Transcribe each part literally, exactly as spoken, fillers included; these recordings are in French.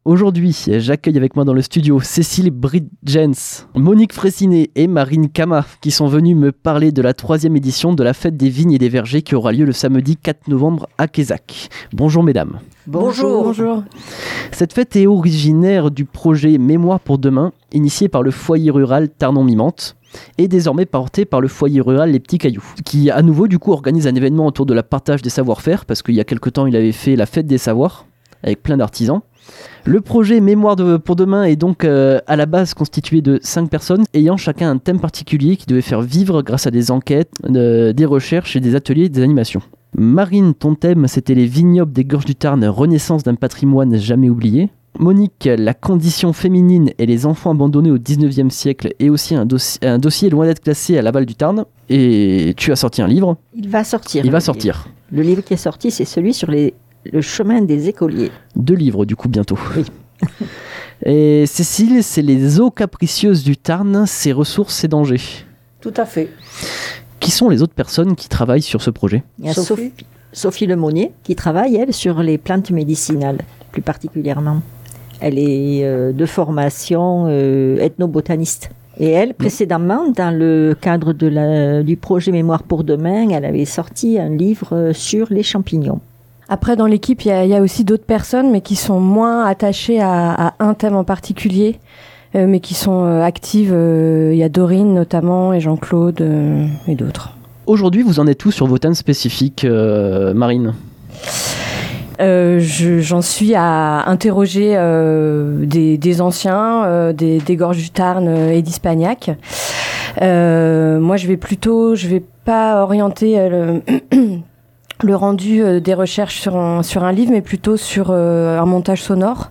Aujourd'hui, j'accueille avec moi dans le studio Cécile Bridgens, Monique Fraissinet et Marine Kama qui sont venues me parler de la troisième édition de la Fête des Vignes et des Vergers qui aura lieu le samedi quatre novembre à Quézac. Bonjour mesdames. Bonjour. Bonjour. Cette fête est originaire du projet Mémoire pour demain, initié par le foyer rural Tarnon-Mimante et désormais porté par le foyer rural Les Petits Cailloux, qui à nouveau du coup organise un événement autour de la partage des savoir-faire, parce qu'il y a quelque temps il avait fait la Fête des Savoirs avec plein d'artisans. Le projet Mémoire de, pour demain est donc euh, à la base constitué de cinq personnes ayant chacun un thème particulier qui devait faire vivre grâce à des enquêtes, euh, des recherches et des ateliers et des animations. Marine, ton thème c'était les vignobles des Gorges du Tarn, renaissance d'un patrimoine jamais oublié. Monique, la condition féminine et les enfants abandonnés au dix-neuvième siècle et aussi un, dossi- un dossier loin d'être classé à l'aval du Tarn. Et tu as sorti un livre. Il va sortir. Il va sortir. Le livre qui est sorti, c'est celui sur les, le chemin des écoliers. Deux livres du coup bientôt. Oui. Et Cécile, c'est les eaux capricieuses du Tarn, ses ressources, ses dangers. Tout à fait. Qui sont les autres personnes qui travaillent sur ce projet ? Il y a Sophie. Sophie, Sophie Lemonnier qui travaille, elle, sur les plantes médicinales, plus particulièrement. Elle est euh, de formation euh, ethnobotaniste. Et elle, précédemment, dans le cadre de la, du projet Mémoire pour demain, elle avait sorti un livre sur les champignons. Après, dans l'équipe, il y, y a aussi d'autres personnes, mais qui sont moins attachées à, à un thème en particulier, euh, mais qui sont euh, actives. Euh, il y a Dorine notamment, et Jean-Claude, euh, et d'autres. Aujourd'hui, vous en êtes où sur vos thèmes spécifiques, euh, Marine ? Euh, je, j'en suis à interroger euh, des, des anciens, euh, des, des Gorges du Tarn euh, et d'Ispagnac. Euh, moi, je vais plutôt, je vais pas orienter euh, le, le rendu euh, des recherches sur un, sur un livre, mais plutôt sur euh, un montage sonore.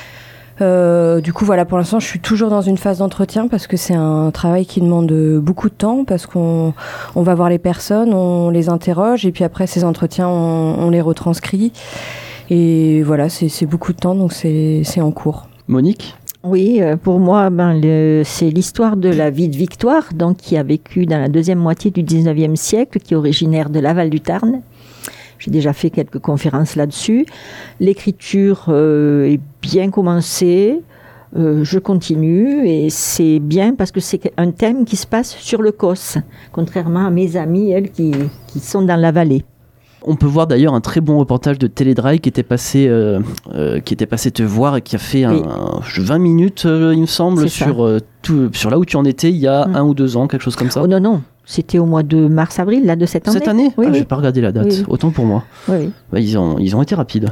Euh, du coup, voilà, pour l'instant, je suis toujours dans une phase d'entretien parce que c'est un travail qui demande beaucoup de temps parce qu'on on va voir les personnes, on les interroge et puis après ces entretiens, on, on les retranscrit. Et voilà, c'est, c'est beaucoup de temps, donc c'est, c'est en cours. Monique ? Oui, euh, pour moi, ben, le, c'est l'histoire de la vie de Victoire, donc, qui a vécu dans la deuxième moitié du dix-neuvième siècle, qui est originaire de Laval du Tarn. J'ai déjà fait quelques conférences là-dessus. L'écriture euh, est bien commencée. Euh, je continue et c'est bien parce que c'est un thème qui se passe sur le Causse, contrairement à mes amies, elles, qui, qui sont dans la vallée. On peut voir d'ailleurs un très bon reportage de Télédrail qui était passé, euh, euh, qui était passé te voir et qui a fait un, Oui. un, vingt minutes, euh, il me semble, sur, euh, tout, sur là où tu en étais il y a mmh. un ou deux ans, quelque chose comme ça. Oh non, non. C'était au mois de mars-avril, là, de cette année. Cette année ? Oui, ah, oui. J'ai pas regardé la date, oui, oui. Autant pour moi. Oui, oui. Bah, ils, ont, ils ont été rapides.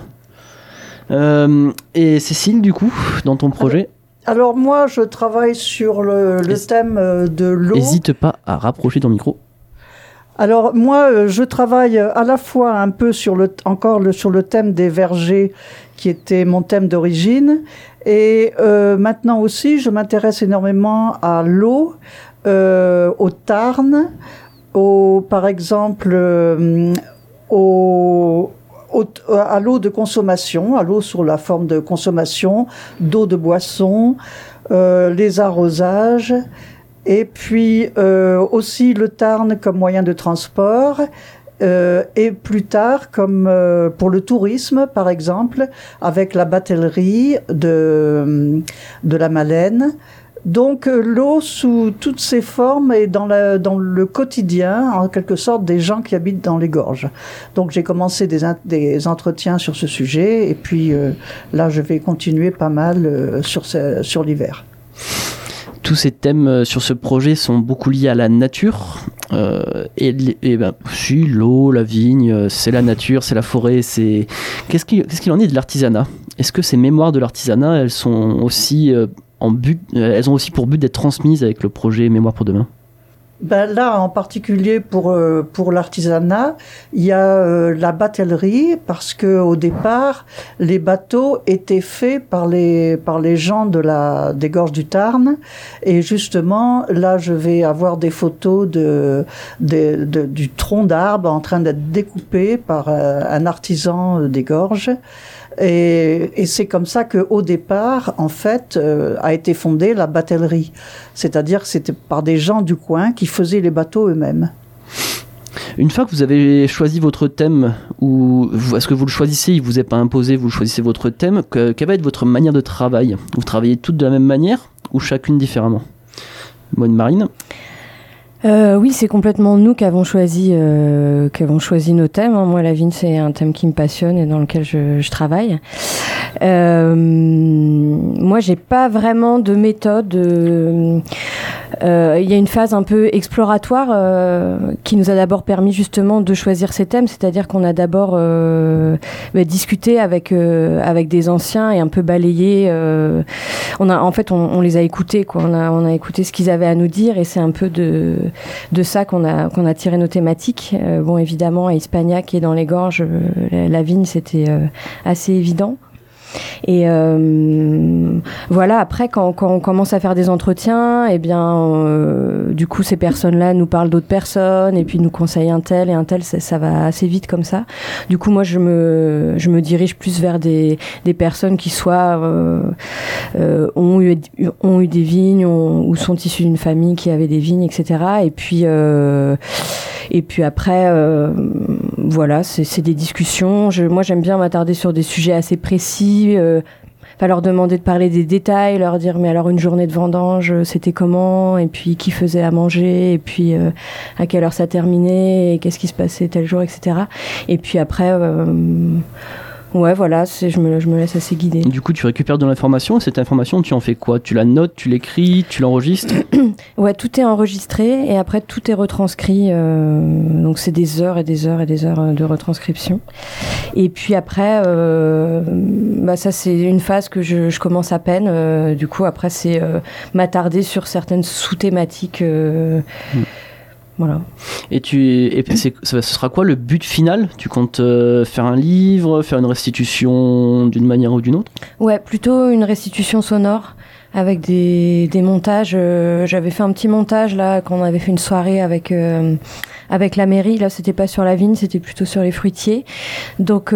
Euh, et Cécile, du coup, dans ton projet ? Alors moi, je travaille sur le, le thème de l'eau. N'hésite pas à rapprocher ton micro. Alors moi, je travaille à la fois un peu sur le, encore le, sur le thème des vergers, qui était mon thème d'origine, et euh, maintenant aussi, je m'intéresse énormément à l'eau, euh, au Tarn, au, par exemple, euh, au, au, à l'eau de consommation, à l'eau sous la forme de consommation, d'eau de boisson, euh, les arrosages. Et puis euh, aussi le Tarn comme moyen de transport euh, et plus tard comme euh, pour le tourisme par exemple avec la batellerie de, de la Malène. Donc euh, l'eau sous toutes ses formes et dans, la, dans le quotidien en quelque sorte des gens qui habitent dans les gorges. Donc j'ai commencé des, in- des entretiens sur ce sujet et puis euh, là je vais continuer pas mal euh, sur, ce, sur l'hiver. Tous ces thèmes sur ce projet sont beaucoup liés à la nature. Euh, et et ben, si, l'eau, la vigne, c'est la nature, c'est la forêt. C'est... Qu'est-ce, qu'il, qu'est-ce qu'il en est de l'artisanat ? Est-ce que ces mémoires de l'artisanat, elles, sont aussi, euh, en but, elles ont aussi pour but d'être transmises avec le projet Mémoire pour demain ? Ben là, en particulier pour euh, pour l'artisanat, il y a euh, la batellerie parce que au départ, les bateaux étaient faits par les par les gens de la des Gorges du Tarn et justement là, je vais avoir des photos de, de, de du tronc d'arbre en train d'être découpé par euh, un artisan des Gorges. Et, et c'est comme ça qu'au départ, en fait, euh, a été fondée la batellerie. C'est-à-dire que c'était par des gens du coin qui faisaient les bateaux eux-mêmes. Une fois que vous avez choisi votre thème, ou est-ce que vous le choisissez, il vous est pas imposé, vous choisissez votre thème, que, quelle va être votre manière de travail? Vous travaillez toutes de la même manière ou chacune différemment? Moine Marine? Euh, oui, c'est complètement nous qui avons choisi, euh, qui avons choisi nos thèmes. Moi, la vigne, c'est un thème qui me passionne et dans lequel je, je travaille. Euh, moi, j'ai pas vraiment de méthode. Il euh, y a une phase un peu exploratoire euh, qui nous a d'abord permis justement de choisir ces thèmes, c'est-à-dire qu'on a d'abord euh, bah, discuté avec euh, avec des anciens et un peu balayé. Euh, on a, en fait, on, on les a écoutés, quoi. On a, on a écouté ce qu'ils avaient à nous dire et c'est un peu de de ça qu'on a qu'on a tiré nos thématiques. Euh, bon, évidemment, à Hispagnac et dans les gorges, euh, la, la vigne, c'était euh, assez évident. Et euh, voilà, après, quand, quand on commence à faire des entretiens, eh bien, euh, du coup, ces personnes-là nous parlent d'autres personnes et puis nous conseillent un tel et un tel, ça, ça va assez vite comme ça. Du coup, moi, je me, je me dirige plus vers des, des personnes qui soit euh, euh, ont, eu, ont eu des vignes ont, ou sont issues d'une famille qui avait des vignes, et cetera. Et puis... Euh, Et puis après, euh, voilà, c'est, c'est des discussions. Je, moi, j'aime bien m'attarder sur des sujets assez précis. Euh, enfin, leur demander de parler des détails, leur dire, mais alors une journée de vendange, c'était comment? Et puis, qui faisait à manger? Et puis, euh, à quelle heure ça terminait? Et qu'est-ce qui se passait tel jour, et cetera. Et puis après... Euh, Ouais, voilà, c'est, je, me, je me laisse assez guider. Du coup, tu récupères de l'information et cette information, tu en fais quoi? Tu la notes, tu l'écris, tu l'enregistres? Ouais, tout est enregistré et après tout est retranscrit. Euh, donc c'est des heures et des heures et des heures de retranscription. Et puis après, euh, bah ça c'est une phase que je, je commence à peine. Euh, du coup, après c'est euh, m'attarder sur certaines sous-thématiques. Euh, mmh. Voilà. Et tu et c'est, ce sera quoi le but final? Tu comptes euh, faire un livre, faire une restitution d'une manière ou d'une autre? Ouais, plutôt une restitution sonore avec des, des montages. Euh, j'avais fait un petit montage là quand on avait fait une soirée avec euh, avec la mairie. Là, c'était pas sur la vigne, c'était plutôt sur les fruitiers. Donc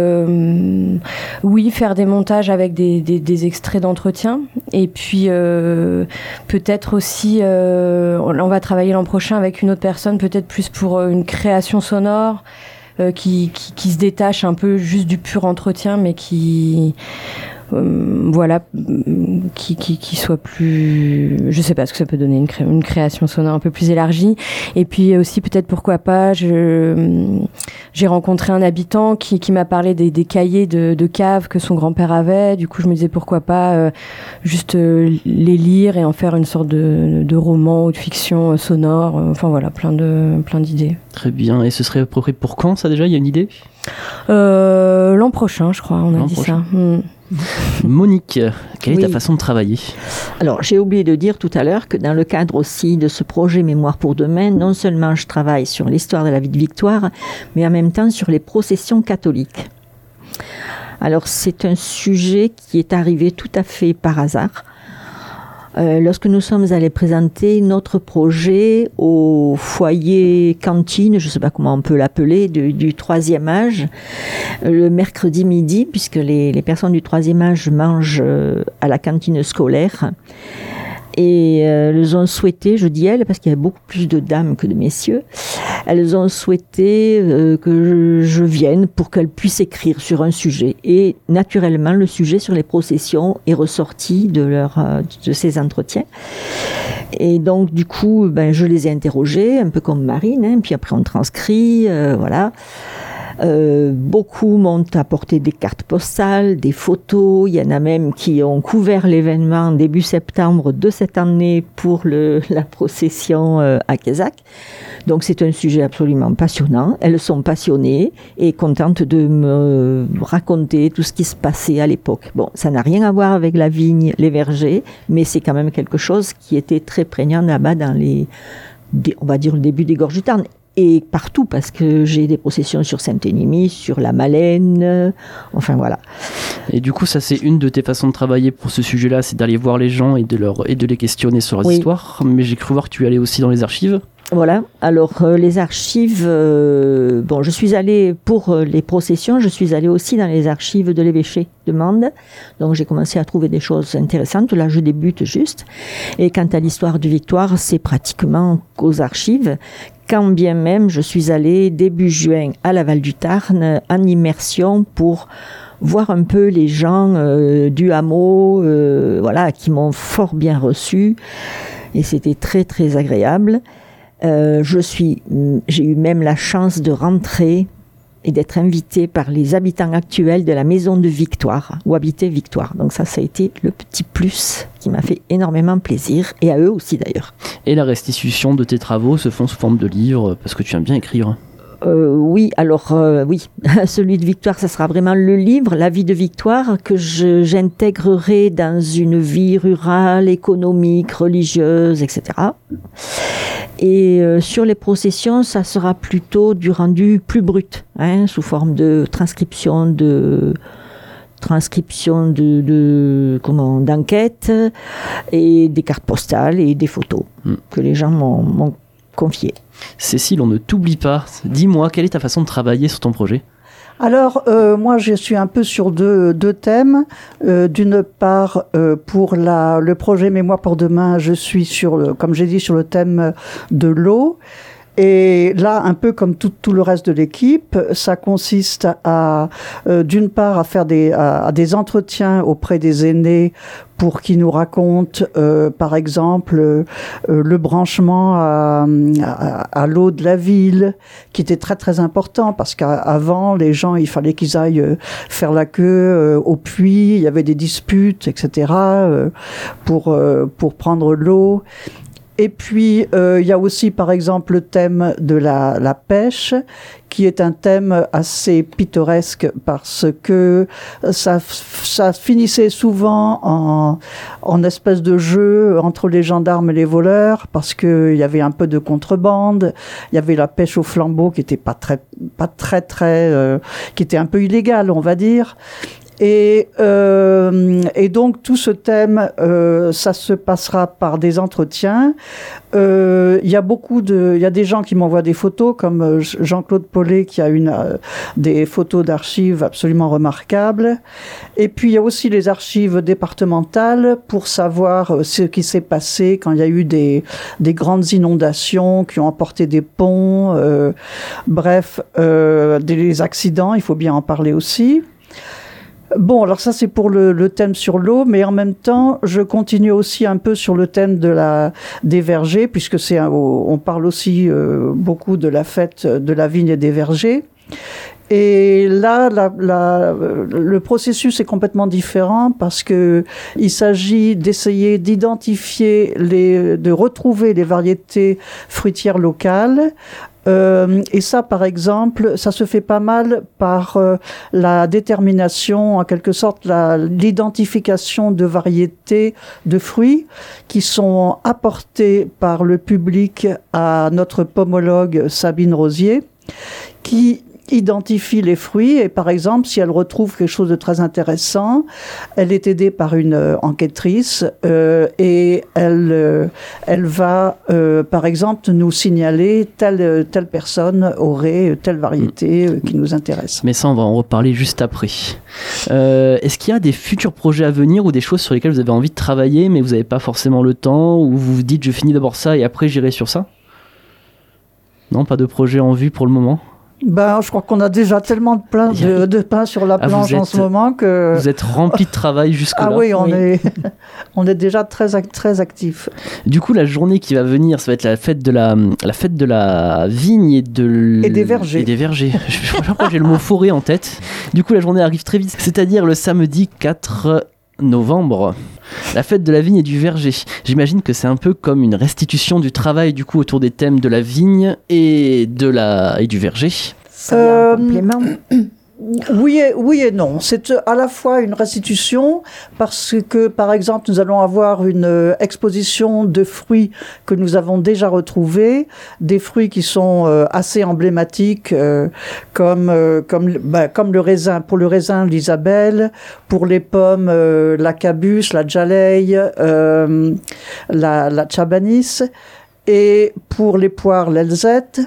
euh, oui, faire des montages avec des, des, des extraits d'entretien. Et puis euh, peut-être aussi, euh, on va travailler l'an prochain avec une autre personne, peut-être plus pour une création sonore. Euh, qui, qui, qui se détache un peu juste du pur entretien, mais qui, euh, voilà, qui, qui, qui soit plus, je sais pas ce que ça peut donner, une, cré, une création sonore un peu plus élargie. Et puis aussi peut-être pourquoi pas, je, j'ai rencontré un habitant qui, qui m'a parlé des, des cahiers de, de cave que son grand-père avait. Du coup, je me disais pourquoi pas euh, juste euh, les lire et en faire une sorte de, de roman ou de fiction sonore. Enfin voilà, plein de, plein d'idées. Très bien. Et ce serait approprié pour quand, ça, déjà? Il y a une idée? euh, L'an prochain, je crois, on a l'an dit prochain. ça. Mm. Monique, quelle oui. est ta façon de travailler? Alors, j'ai oublié de dire tout à l'heure que dans le cadre aussi de ce projet Mémoire pour demain, non seulement je travaille sur l'histoire de la vie de Victoire, mais en même temps sur les processions catholiques. Alors, c'est un sujet qui est arrivé tout à fait par hasard. Euh, lorsque nous sommes allés présenter notre projet au foyer cantine, je ne sais pas comment on peut l'appeler, du, du troisième âge, le mercredi midi, puisque les, les personnes du troisième âge mangent euh, à la cantine scolaire. Et euh, elles ont souhaité, je dis elles, parce qu'il y a beaucoup plus de dames que de messieurs, elles ont souhaité euh, que je, je vienne pour qu'elles puissent écrire sur un sujet. Et naturellement, le sujet sur les processions est ressorti de, leur, euh, de ces entretiens. Et donc, du coup, ben, je les ai interrogées, un peu comme Marine, hein, puis après on transcrit, euh, voilà. Euh, beaucoup m'ont apporté des cartes postales, des photos. Il y en a même qui ont couvert l'événement début septembre de cette année pour le, la procession euh, à Quézac. Donc c'est un sujet absolument passionnant. Elles sont passionnées et contentes de me raconter tout ce qui se passait à l'époque. Bon, ça n'a rien à voir avec la vigne, les vergers, mais c'est quand même quelque chose qui était très prégnant là-bas dans les, on va dire le début des gorges du Tarn. Et partout, parce que j'ai des processions sur Saint-Énimie, sur la Malaine, euh, enfin voilà. Et du coup, ça c'est une de tes façons de travailler pour ce sujet-là, c'est d'aller voir les gens et de, leur, et de les questionner sur leurs oui. histoires. Mais j'ai cru voir que tu allais aussi dans les archives. Voilà, alors euh, les archives, euh, bon je suis allée pour euh, les processions, je suis allée aussi dans les archives de l'évêché de Mende, donc j'ai commencé à trouver des choses intéressantes, là je débute juste, et quant à l'histoire de Victoire, c'est pratiquement qu'aux archives quand bien même je suis allée début juin à la Val-du-Tarn en immersion pour voir un peu les gens euh, du hameau, euh, voilà, qui m'ont fort bien reçu, et c'était très très agréable. Euh, je suis, j'ai eu même la chance de rentrer et d'être invitée par les habitants actuels de la maison de Victoire, où habitait Victoire. Donc ça, ça a été le petit plus qui m'a fait énormément plaisir, et à eux aussi d'ailleurs. Et la restitution de tes travaux se font sous forme de livres, parce que tu aimes bien écrire. Euh, oui, alors euh, oui, celui de Victoire, ça sera vraiment le livre, La vie de Victoire, que je, j'intégrerai dans une vie rurale, économique, religieuse, et cetera. Et euh, sur les processions, ça sera plutôt du rendu plus brut, hein, sous forme de transcription de transcription de, de comment d'enquêtes et des cartes postales et des photos mmh. que les gens m'ont, m'ont confiées. Cécile, on ne t'oublie pas. Dis-moi, quelle est ta façon de travailler sur ton projet ? Alors, euh, moi, je suis un peu sur deux, deux thèmes. Euh, d'une part, euh, pour la, le projet Mémoire pour demain, je suis sur, le, comme j'ai dit, sur le thème de l'eau. Et là, un peu comme tout, tout le reste de l'équipe, ça consiste à, euh, d'une part, à faire des, à, à des entretiens auprès des aînés pour qu'ils nous racontent, euh, par exemple, euh, le branchement à, à, à l'eau de la ville, qui était très très important, parce qu'avant, les gens, il fallait qu'ils aillent faire la queue euh, au puits, il y avait des disputes, et cetera, euh, pour, euh, pour prendre l'eau. Et puis, euh, il y a aussi, par exemple, le thème de la, la pêche, qui est un thème assez pittoresque parce que ça, ça finissait souvent en, en espèce de jeu entre les gendarmes et les voleurs, parce qu'il y avait un peu de contrebande. Il y avait la pêche au flambeau qui était pas très, pas très, très, euh, qui était un peu illégale, on va dire. Et, euh, et donc tout ce thème, euh, ça se passera par des entretiens. Euh, il y a beaucoup de, il y a des gens qui m'envoient des photos, comme Jean-Claude Paulet qui a une euh, des photos d'archives absolument remarquables. Et puis il y a aussi les archives départementales pour savoir ce qui s'est passé quand il y a eu des des grandes inondations qui ont emporté des ponts. Euh, bref, euh, des accidents, il faut bien en parler aussi. Bon, alors ça c'est pour le, le thème sur l'eau, mais en même temps, je continue aussi un peu sur le thème de la des vergers, puisque c'est un, on parle aussi euh, beaucoup de la fête de la vigne et des vergers. Et là, la, la, le processus est complètement différent parce que il s'agit d'essayer d'identifier les, de retrouver les variétés fruitières locales. Euh, et ça, par exemple, ça se fait pas mal par euh, la détermination, en quelque sorte, la, l'identification de variétés de fruits qui sont apportées par le public à notre pomologue Sabine Rosier, qui identifie les fruits et par exemple si elle retrouve quelque chose de très intéressant, elle est aidée par une euh, enquêtrice euh, et elle euh, elle va euh, par exemple nous signaler telle telle personne aurait telle variété euh, qui nous intéresse. Mais ça on va en reparler juste après. Euh, est-ce qu'il y a des futurs projets à venir ou des choses sur lesquelles vous avez envie de travailler mais vous n'avez pas forcément le temps, ou vous vous dites je finis d'abord ça et après j'irai sur ça? Non, pas de projet en vue pour le moment? Ben, je crois qu'on a déjà tellement de, plein de, de pain sur la planche ah, êtes, en ce moment que... Vous êtes rempli de travail jusque-là. Ah oui, on, oui. Est, on est déjà très, très actifs. Du coup, la journée qui va venir, ça va être la fête de la, la, fête de la vigne et, de l... et des vergers. Et des vergers. Je crois que j'ai le mot forêt en tête. Du coup, la journée arrive très vite, c'est-à-dire le samedi quatre novembre. La fête de la vigne et du verger. J'imagine que c'est un peu comme une restitution du travail du coup autour des thèmes de la vigne et de la et du verger. Ça euh, un complément. Oui et, oui et non. C'est à la fois une restitution parce que, par exemple, nous allons avoir une exposition de fruits que nous avons déjà retrouvés, des fruits qui sont euh, assez emblématiques, euh, comme euh, comme bah, comme le raisin. Pour le raisin, l'Isabelle. Pour les pommes, euh, la cabuche, la jaleille, euh, la la chabanis. Et pour les poires, l'Elzette.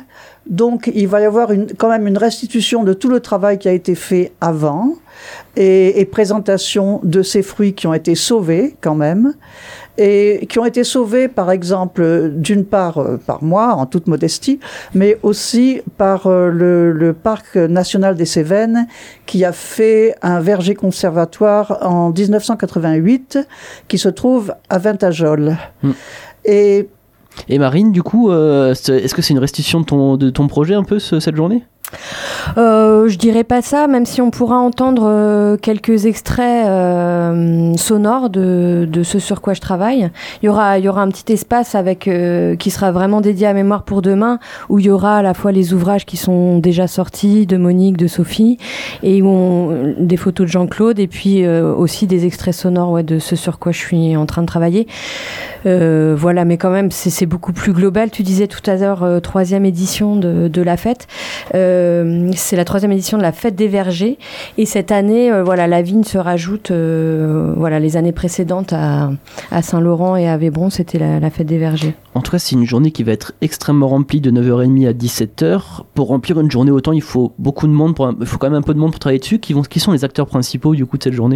Donc il va y avoir une, quand même une restitution de tout le travail qui a été fait avant et, et présentation de ces fruits qui ont été sauvés quand même. Et qui ont été sauvés, par exemple, d'une part euh, par moi, en toute modestie, mais aussi par euh, le, le Parc national des Cévennes, qui a fait un verger conservatoire en dix-neuf cent quatre-vingt-huit, qui se trouve à Vintajol. Mmh. Et, Et Marine, du coup, euh, est-ce que c'est une restitution de ton, de ton projet un peu, ce, cette journée ? Euh, je dirais pas ça, même si on pourra entendre euh, quelques extraits euh, sonores de, de ce sur quoi je travaille. Il y aura, il y aura un petit espace avec euh, qui sera vraiment dédié à Mémoire pour demain, où il y aura à la fois les ouvrages qui sont déjà sortis de Monique, de Sophie, et où on, des photos de Jean-Claude, et puis euh, aussi des extraits sonores ouais, de ce sur quoi je suis en train de travailler. Euh, voilà, mais quand même, c'est, c'est beaucoup plus global. Tu disais tout à l'heure, euh, troisième édition de, de la fête. Euh, c'est la troisième édition de la fête des vergers. Et cette année, euh, voilà, la vigne se rajoute. Euh, voilà, les années précédentes à, à Saint-Laurent et à Vébron, c'était la, la fête des vergers. En tout cas, c'est une journée qui va être extrêmement remplie de neuf heures trente à dix-sept heures. Pour remplir une journée autant, il faut beaucoup de monde. Pour un, il faut quand même un peu de monde pour travailler dessus. Qui, vont, qui sont les acteurs principaux du coup de cette journée ?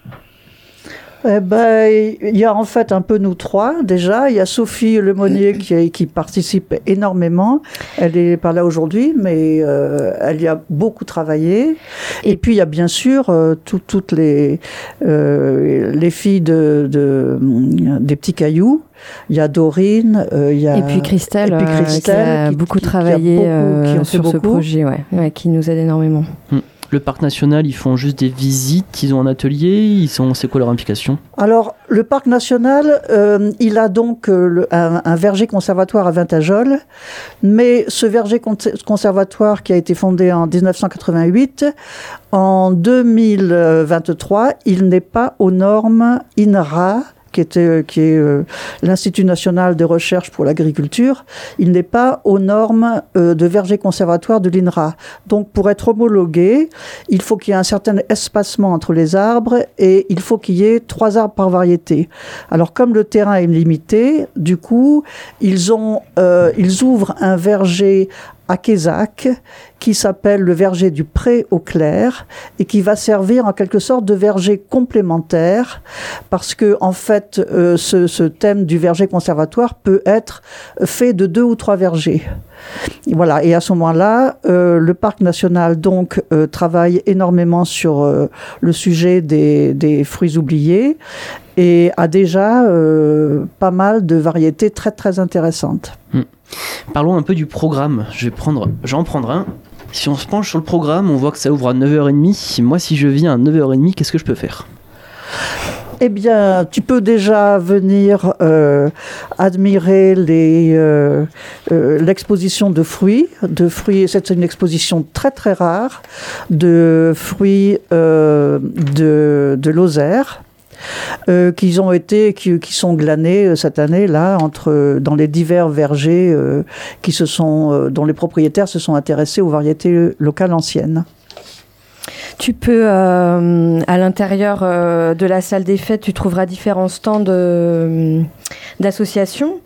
Eh ben, il y a en fait un peu nous trois déjà. Il y a Sophie Lemonnier qui, qui participe énormément. Elle est pas là aujourd'hui, mais euh, elle y a beaucoup travaillé. Et, Et puis il y a bien sûr euh, tout, toutes les euh, les filles de, de des petits cailloux. Il y a Dorine, euh, il y a et puis Christelle, et puis Christelle euh, qui a qui, beaucoup qui, travaillé qui a beaucoup, euh, qui sur beaucoup. ce projet, ouais, ouais, qui nous aide énormément. Hum. Le parc national, ils font juste des visites, ils ont un atelier, ils sont, c'est quoi leur implication ? Alors, le parc national, euh, il a donc euh, le, un, un verger conservatoire à Vintajol, mais ce verger con- conservatoire qui a été fondé en dix-neuf cent quatre-vingt-huit, en deux mille vingt-trois, il n'est pas aux normes I N R A, qui, était, qui est euh, l'Institut national de recherche pour l'agriculture, il n'est pas aux normes euh, de verger conservatoire de l'I N R A. Donc, pour être homologué, il faut qu'il y ait un certain espacement entre les arbres et il faut qu'il y ait trois arbres par variété. Alors, comme le terrain est limité, du coup, ils, ont, euh, ils ouvrent un verger à Quézac, qui s'appelle le verger du Pré au Clair et qui va servir en quelque sorte de verger complémentaire parce que en fait euh, ce, ce thème du verger conservatoire peut être fait de deux ou trois vergers. Et voilà, et à ce moment-là, euh, le parc national donc euh, travaille énormément sur euh, le sujet des, des fruits oubliés et a déjà euh, pas mal de variétés très très intéressantes. Mmh. Parlons un peu du programme. Je vais prendre, j'en prendre un. Si on se penche sur le programme, on voit que ça ouvre à neuf heures trente. Moi, si je viens à neuf heures trente, qu'est-ce que je peux faire ? Eh bien, tu peux déjà venir euh, admirer les, euh, euh, l'exposition de fruits. De fruits, c'est une exposition très très rare de fruits euh, de, de Lozère. Euh, qui ont été, qui, qui sont glanés euh, cette année là entre dans les divers vergers euh, qui se sont, euh, dont les propriétaires se sont intéressés aux variétés locales anciennes. Tu peux, euh, à l'intérieur euh, de la salle des fêtes, tu trouveras différents stands de, d'associations.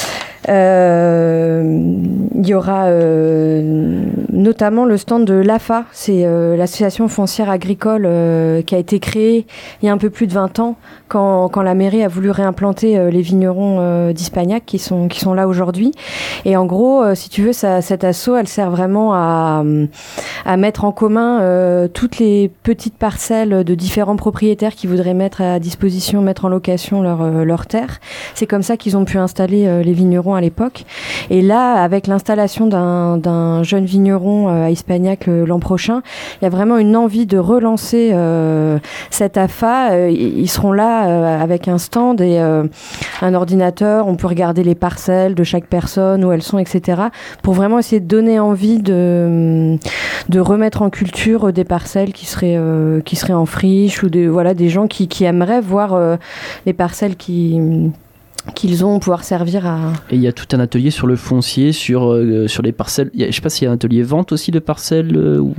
Euh, il y aura euh, notamment le stand de l'A F A, c'est euh, l'association foncière agricole euh, qui a été créée il y a un peu plus de vingt ans quand, quand la mairie a voulu réimplanter euh, les vignerons euh, d'Ispagnac qui sont, qui sont là aujourd'hui. Et en gros, euh, si tu veux, ça, cette asso, elle sert vraiment à, à mettre en commun euh, toutes les petites parcelles de différents propriétaires qui voudraient mettre à disposition, mettre en location leur, euh, leur terre. C'est comme ça qu'ils ont pu installer euh, les vignerons à l'époque. Et là, avec l'installation d'un, d'un jeune vigneron euh, à Ispagnac euh, l'an prochain, il y a vraiment une envie de relancer euh, cette A F A. Euh, ils seront là euh, avec un stand et euh, un ordinateur. On peut regarder les parcelles de chaque personne, où elles sont, et cetera, pour vraiment essayer de donner envie de, de remettre en culture des parcelles qui seraient, euh, qui seraient en friche ou des, voilà, des gens qui, qui aimeraient voir euh, les parcelles qui... qu'ils ont pouvoir servir à... Et il y a tout un atelier sur le foncier, sur, euh, sur les parcelles. Il y a, je sais pas s'il y a un atelier vente aussi de parcelles euh, ou...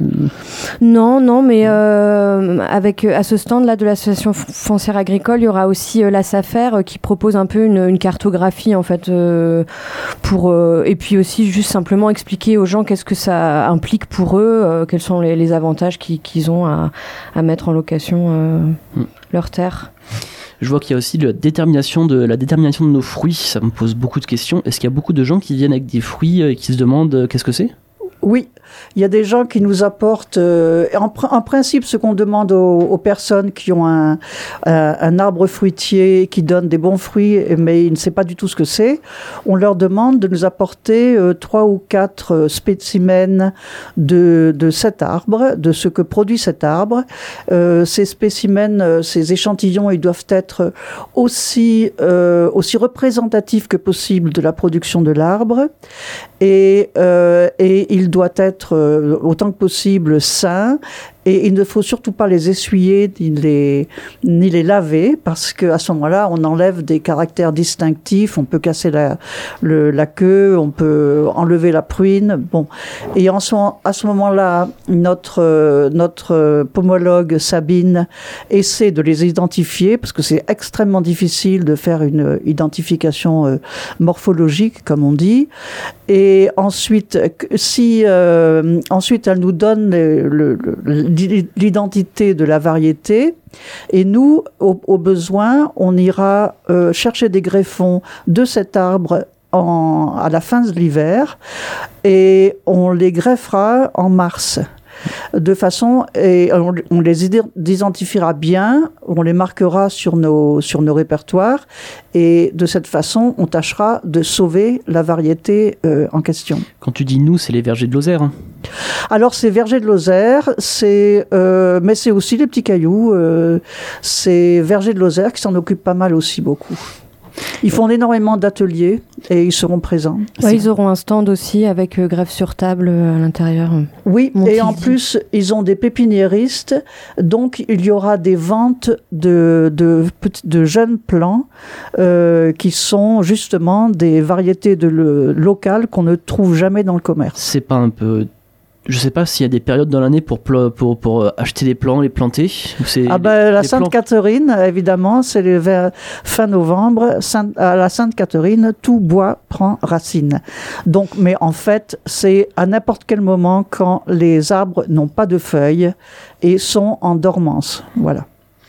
Non, non, mais euh, avec, à ce stand-là de l'association foncière agricole, il y aura aussi euh, la SAFER euh, qui propose un peu une, une cartographie en fait, euh, pour, euh, et puis aussi juste simplement expliquer aux gens qu'est-ce que ça implique pour eux, euh, quels sont les, les avantages qu'ils, qu'ils ont à, à mettre en location euh, mm. leur terre. Je vois qu'il y a aussi la détermination de, la détermination de nos fruits. Ça me pose beaucoup de questions. Est-ce qu'il y a beaucoup de gens qui viennent avec des fruits et qui se demandent euh, qu'est-ce que c'est ? Oui, il y a des gens qui nous apportent, euh, en, pr- en principe, ce qu'on demande aux, aux personnes qui ont un, un, un arbre fruitier qui donne des bons fruits, mais ils ne savent pas du tout ce que c'est, on leur demande de nous apporter euh, trois ou quatre euh, spécimens de, de cet arbre, de ce que produit cet arbre. Euh, ces spécimens, euh, ces échantillons, ils doivent être aussi, euh, aussi représentatifs que possible de la production de l'arbre. Et, euh, et il doit être euh, autant que possible sain, et il ne faut surtout pas les essuyer ni les, ni les laver, parce qu'à ce moment-là, on enlève des caractères distinctifs, on peut casser la, le, la queue, on peut enlever la pruine. Bon. Et en ce, à ce moment-là, notre, euh, notre pomologue Sabine essaie de les identifier, parce que c'est extrêmement difficile de faire une identification euh, morphologique, comme on dit. Et ensuite, si euh, ensuite elle nous donne le, le, le, l'identité de la variété, et nous, au, au besoin, on ira euh, chercher des greffons de cet arbre en, à la fin de l'hiver, et on les greffera en mars. De façon, et on, on les identifiera bien, on les marquera sur nos, sur nos répertoires, et de cette façon, on tâchera de sauver la variété euh, en question. Quand tu dis nous, c'est les vergers de Lozère, hein. Alors, c'est vergers de Lozère, c'est, euh, mais c'est aussi les petits cailloux, euh, c'est vergers de Lozère qui s'en occupent pas mal aussi, beaucoup. Ils font énormément d'ateliers et ils seront présents. Ouais, ils auront un stand aussi avec euh, greffe sur table euh, à l'intérieur. Oui, et en plus, ils ont des pépiniéristes, donc il y aura des ventes de, de, de jeunes plants euh, qui sont justement des variétés de le, locales qu'on ne trouve jamais dans le commerce. C'est pas un peu... Je sais pas s'il y a des périodes dans l'année pour, pour, pour, pour acheter des plants, les planter. C'est ah ben, les, la les Sainte-Catherine, évidemment, c'est le vers fin novembre. Sainte, à la Sainte-Catherine, tout bois prend racine. Donc, mais en fait, c'est à n'importe quel moment quand les arbres n'ont pas de feuilles et sont en dormance. Voilà.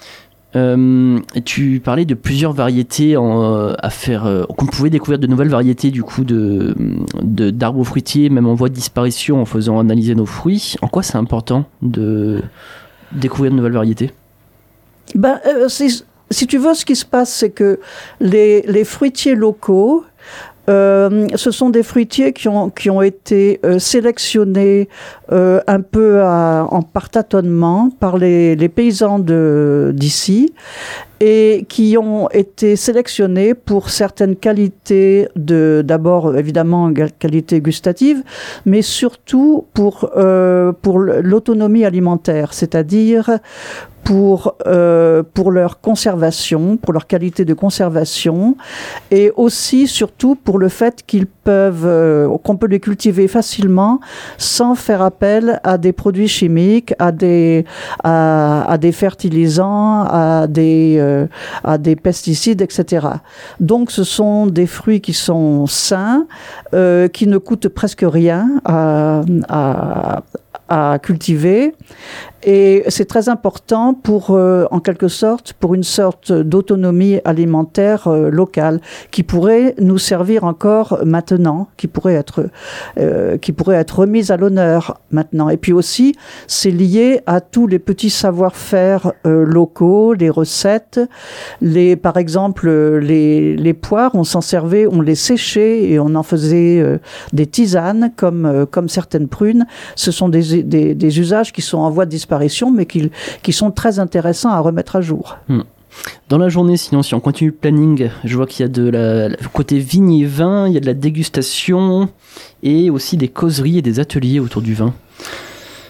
Euh, tu parlais de plusieurs variétés en, euh, à faire, euh, qu'on pouvait découvrir de nouvelles variétés du coup de, de, d'arbres fruitiers, même en voie de disparition, en faisant analyser nos fruits. En quoi c'est important de découvrir de nouvelles variétés ? Ben, euh, si, si tu veux, ce qui se passe, c'est que les, les fruitiers locaux, Euh, ce sont des fruitiers qui ont, qui ont été euh, sélectionnés euh, un peu à, en par tâtonnement par les, les paysans de, d'ici, et qui ont été sélectionnés pour certaines qualités, de, d'abord évidemment qualité gustative, mais surtout pour, euh, pour l'autonomie alimentaire, c'est-à-dire pour, euh, pour leur conservation, pour leur qualité de conservation, et aussi surtout pour le fait qu'ils peuvent, euh, qu'on peut les cultiver facilement sans faire appel à des produits chimiques, à des, à, à des fertilisants, à des, euh, à des pesticides, et cetera. Donc ce sont des fruits qui sont sains, euh, qui ne coûtent presque rien à, à, à cultiver. Et c'est très important pour, euh, en quelque sorte, pour une sorte d'autonomie alimentaire euh, locale qui pourrait nous servir encore maintenant, qui pourrait être, euh, qui pourrait être remise à l'honneur maintenant. Et puis aussi, c'est lié à tous les petits savoir-faire euh, locaux, les recettes, les, par exemple, les, les poires, on s'en servait, on les séchait et on en faisait euh, des tisanes comme, euh, comme certaines prunes. Ce sont des, des, des usages qui sont en voie de disparition, mais qui, qui sont très intéressants à remettre à jour. Hmm. Dans la journée, sinon, si on continue le planning, je vois qu'il y a de la, côté vigne et vin, il y a de la dégustation et aussi des causeries et des ateliers autour du vin.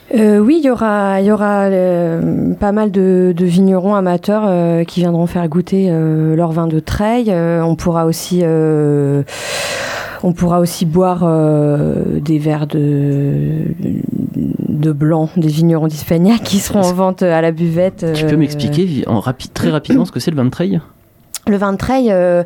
Euh, oui, il y aura, il y aura euh, pas mal de, de vignerons amateurs euh, qui viendront faire goûter euh, leur vin de treille. Euh, on pourra aussi, euh, on pourra aussi boire euh, des verres de, de blanc des vignerons d'Hispania qui seront en vente à la buvette. Tu peux euh, m'expliquer en rapide, très rapidement ce que c'est le vin de treille ? Le vin de treille. Euh,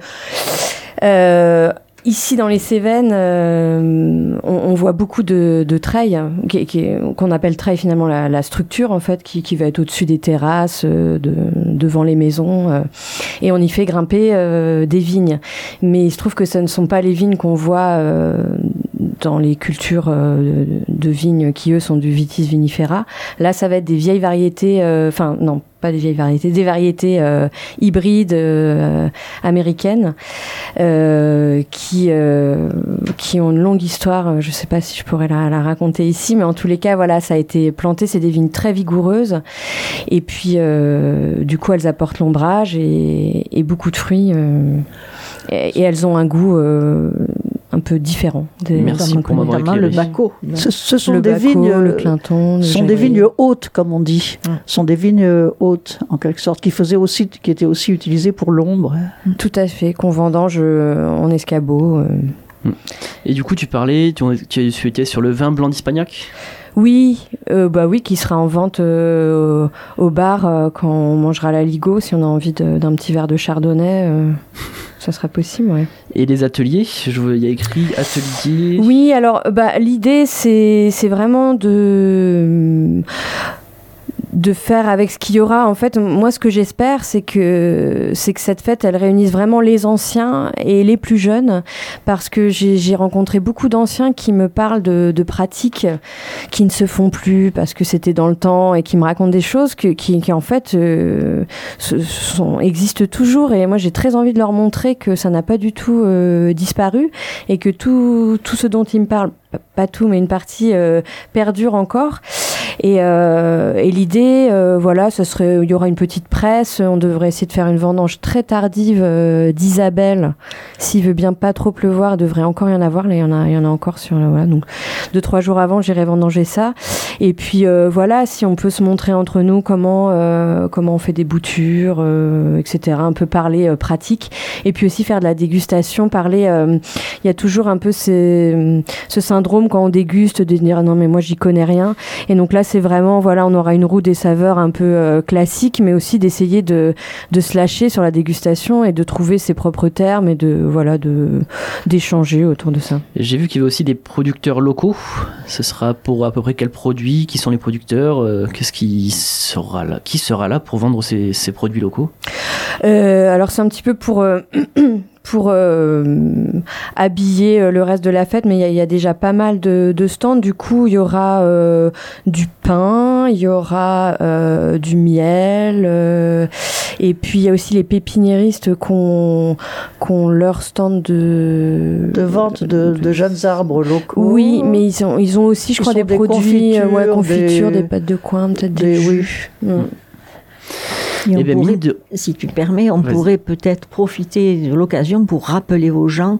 euh, Ici, dans les Cévennes, euh, on, on voit beaucoup de, de treilles, qui, qui, qu'on appelle treille finalement la, la structure en fait, qui, qui va être au-dessus des terrasses, de, devant les maisons, euh, et on y fait grimper euh, des vignes. Mais il se trouve que ce ne sont pas les vignes qu'on voit euh, dans les cultures euh, de, de vignes qui eux sont du Vitis vinifera. Là, ça va être des vieilles variétés, enfin euh, non. pas des vieilles variétés, des variétés euh, hybrides euh, américaines euh, qui euh, qui ont une longue histoire. Je ne sais pas si je pourrais la, la raconter ici, mais en tous les cas, voilà, ça a été planté. C'est des vignes très vigoureuses, et puis euh, du coup, elles apportent l'ombrage et, et beaucoup de fruits, euh, et, et elles ont un goût euh, un peu différent. Des, Merci pour m'avoir éclairé. Le Baco. Ce, ce sont le des Baco, vignes, le Clinton, le sont des Gévrier. vignes hautes, comme on dit. Hum. Sont des vignes hautes, en quelque sorte, qui faisaient aussi, qui étaient aussi utilisées pour l'ombre. Tout à fait, qu'on vendange euh, en escabeau. Euh. Et du coup, tu parlais, tu, tu étais sur le vin blanc d'Hispagnac ? Oui, euh, bah oui, qui sera en vente euh, au bar euh, quand on mangera la Ligo, si on a envie de, d'un petit verre de chardonnay, euh, ça sera possible, ouais. Et les ateliers, je vois, il y a écrit atelier. Oui, alors bah l'idée c'est c'est vraiment de de faire avec ce qu'il y aura. En fait, moi, ce que j'espère, c'est que, c'est que cette fête, elle réunisse vraiment les anciens et les plus jeunes, parce que j'ai, j'ai rencontré beaucoup d'anciens qui me parlent de, de pratiques qui ne se font plus parce que c'était dans le temps, et qui me racontent des choses que, qui, qui, en fait, euh, sont, existent toujours. Et moi, j'ai très envie de leur montrer que ça n'a pas du tout euh, disparu, et que tout, tout ce dont ils me parlent, pas tout, mais une partie euh, perdure encore. Et, euh, et l'idée, euh, voilà, ce serait, il y aura une petite presse. On devrait essayer de faire une vendange très tardive euh, d'Isabelle. S'il veut bien pas trop pleuvoir, il devrait encore y en avoir. Là, il y en a, il y en a encore sur, voilà. Donc, deux, trois jours avant, j'irai vendanger ça. Et puis, euh, voilà, si on peut se montrer entre nous comment, euh, comment on fait des boutures, euh, et cetera. Un peu parler euh, pratique. Et puis aussi faire de la dégustation, parler. Euh, il y a toujours un peu ces, ce syndrome quand on déguste de dire non mais moi j'y connais rien. Et donc là c'est vraiment, voilà, on aura une roue des saveurs un peu euh, classique, mais aussi d'essayer de, de se lâcher sur la dégustation et de trouver ses propres termes, et de, voilà, de, d'échanger autour de ça. J'ai vu qu'il y avait aussi des producteurs locaux. Ce sera pour à peu près quels produits? Qui sont les producteurs? euh, Qu'est-ce qui sera là? Qui sera là pour vendre ces, ces produits locaux? euh, Alors c'est un petit peu pour... Euh, pour euh, habiller le reste de la fête, mais il y, y a déjà pas mal de, de stands. Du coup, il y aura euh, du pain, il y aura euh, du miel, euh, et puis il y a aussi les pépiniéristes qui ont leur stand de... De vente de, de jeunes arbres locaux. Oui, mais ils ont, ils ont aussi, je Ils crois, des, des produits, confitures, ouais, confitures, des, des des pâtes de coin, peut-être des, des jus. Oui. Mm. Et on Eh ben, pourrait, mine de- si tu permets, on Vas-y. pourrait peut-être profiter de l'occasion pour rappeler aux gens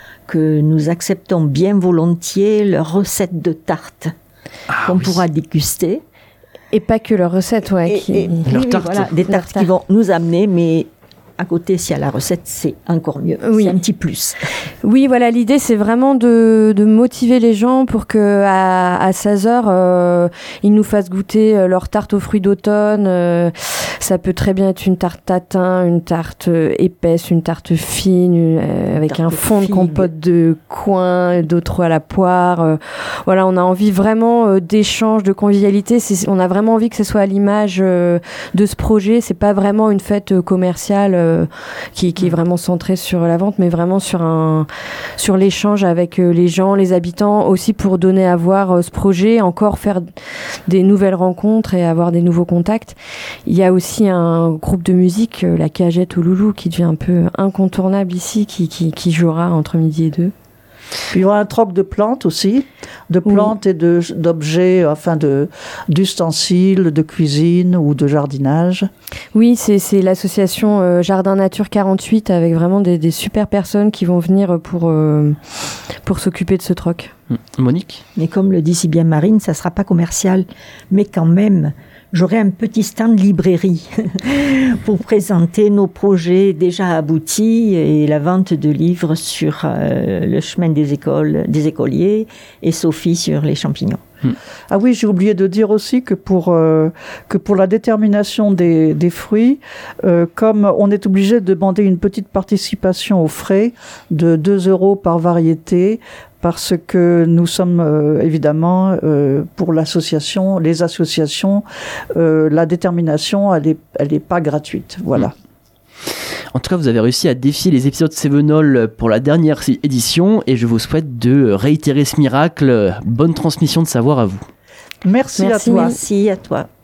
que nous acceptons bien volontiers leur recette de tarte Ah, qu'on oui. pourra déguster. Et pas que leur recette, ouais. Et- qui... et- oui, Leur oui, tarte. voilà, des Leur tartes tarte. qui vont nous amener, mais à côté, s'il y a la recette, c'est encore mieux. Oui. C'est un petit plus. Oui, voilà, l'idée, c'est vraiment de, de motiver les gens pour que à, à seize heures, euh, ils nous fassent goûter euh, leur tarte aux fruits d'automne. Euh, ça peut très bien être une tarte tatin, une tarte euh, épaisse, une tarte fine, une, euh, avec Tarte un aux fond de figues. compote de coin, d'autres à la poire. Euh, voilà, on a envie vraiment euh, d'échange, de convivialité. C'est, on a vraiment envie que ce soit à l'image euh, de ce projet. C'est pas vraiment une fête euh, commerciale euh, qui, qui est vraiment centrée sur la vente, mais vraiment sur un sur l'échange avec euh, les gens, les habitants, aussi pour donner à voir euh, ce projet, encore faire des nouvelles rencontres et avoir des nouveaux contacts. Il y a aussi un groupe de musique, euh, la Cagette au Loulou, qui devient un peu incontournable ici, qui, qui, qui jouera entre midi et deux. Puis il y aura un troc de plantes aussi, de plantes et de, d'objets, enfin de, d'ustensiles de cuisine ou de jardinage. Oui, c'est, c'est l'association euh, Jardin Nature quarante-huit, avec vraiment des, des super personnes qui vont venir pour, euh, pour s'occuper de ce troc. Monique ? Mais comme le dit si bien Marine, ça ne sera pas commercial. Mais quand même, j'aurai un petit stand librairie pour présenter nos projets déjà aboutis et la vente de livres sur euh, le chemin des écoles, des écoliers, et Sophie sur les champignons. Ah oui, j'ai oublié de dire aussi que pour, euh, que pour la détermination des, des fruits, euh, comme on est obligé de demander une petite participation aux frais de deux euros par variété, parce que nous sommes euh, évidemment euh, pour l'association, les associations, euh, la détermination, elle est, elle est pas gratuite. Voilà. Mmh. En tout cas, vous avez réussi à défier les épisodes Cévenol pour la dernière édition et je vous souhaite de réitérer ce miracle. Bonne transmission de savoir à vous. Merci, merci à toi. Merci à toi.